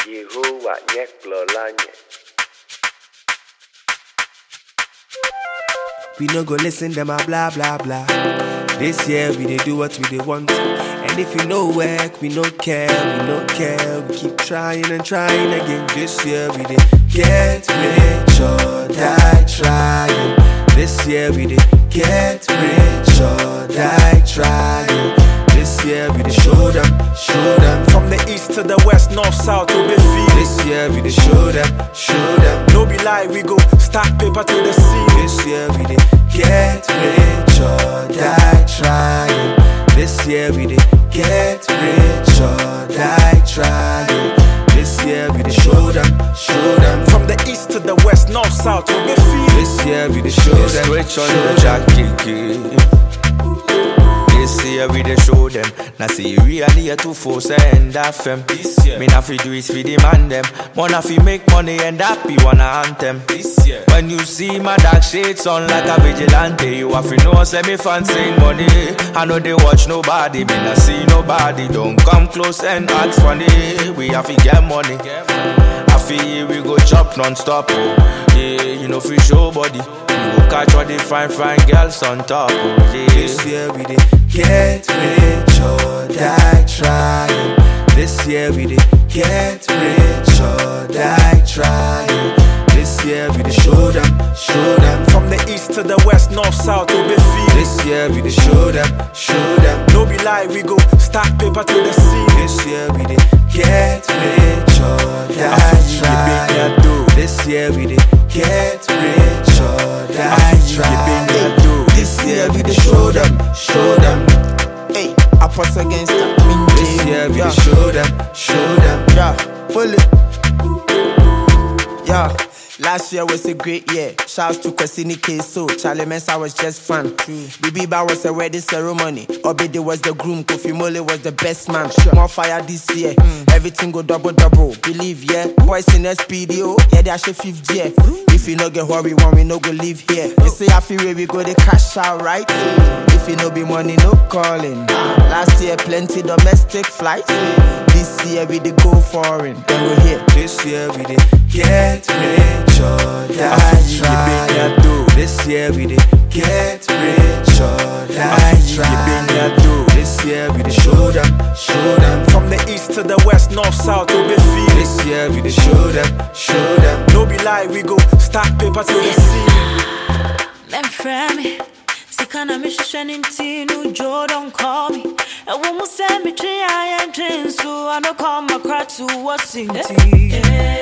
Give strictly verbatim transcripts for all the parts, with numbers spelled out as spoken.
Yehovah Nyeklolanye. We no go listen them a blah blah blah. This year we dey do what we dey want. And if you no work, we no care, we no care. We keep trying and trying again. This year we dey get rich or die trying. This year we dey get rich or die trying. This year we dey show them, show them. From the east to the west, north, south, we be feel. This year we dey show them, show them. No be lie, we go stack paper to the sea. This year we dey get rich or die trying. This year we dey get rich or die trying. This year we dey show them, show them. From the east to the west, north, south, we be feel. This year we dey show them, Rich on show the them. jacket. This year we dey show them. Now see you really here to force and that fem. This year me na fi do it for the man them. Wanna fi make money and happy wanna anthem. This year when you see my dark shades on like a vigilante, you have to know say me fancy money. I know they watch nobody, me not see nobody. Don't come close and ask funny. We have to get money. I feel we go chop non-stop. Oh. Yeah, you know fi show body. We go catch all the fine fine girls on top. Oh. Yeah. This year we dey get rich or die trying. This year we dey get rich or die trying. This year we dey show them, show them. From the east to the west, north, south, we be feel. This year we dey show them, show them. No be lie, we go stack paper to the sea. This year we dey get rich or die trying. This year we dey get rich or die trying. This year we dey show them, show them. Hey, I press against that. This year we dey show them, show them. Yeah, pull it. Yeah, last year was a great year. Shouts to Kwesini K-So. Charlie Mensa was just fun. Bibi Ba was a wedding ceremony. Obede was the groom. Kofi Mole was the best man. More fire this year. Mm. Everything go double double. Believe, yeah. Boys in S P D O. Yeah, they are fifth year. If you no get what we want, we no go live here. You say I feel where we go, they cash out, right? If you no be money, no calling. Last year, plenty domestic flights. This year, we dey go foreign. Then we here. This year we dey get rich or die trying. This year we dey get rich or die trying. This year we dey show them, show them. From the east to the west, north, south, we be feel. This year we dey show them, show them. No be lie, we go stack paper to the sea. Them friend me. Sikana me shishani ntinu Joe don't call me. And when we send me tree I am trained so I don't come across to what's in tea.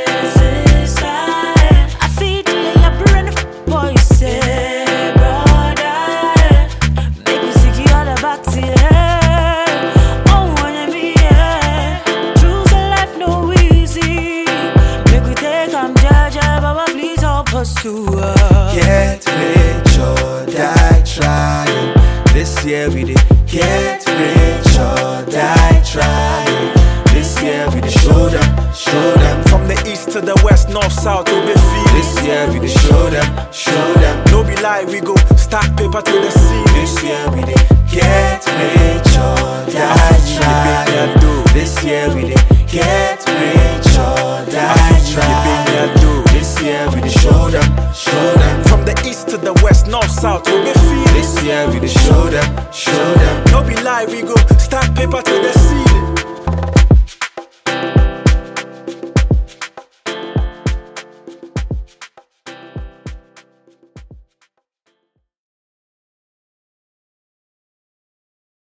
I feed the lay up brain of boys say brother. Make me sick all the back to you. Oh wanna be yeah. Choose a life no easy. Make we take I'm judge Baba please help us to uh. Get rich or die trying. This year we dey get rich or die trying. This year we dey show them, show them. From the east to the west, north, south, we be feel. This year we dey show them, show them. No be lie, we go stack paper to the sea. This year we dey get rich or die trying. This year we dey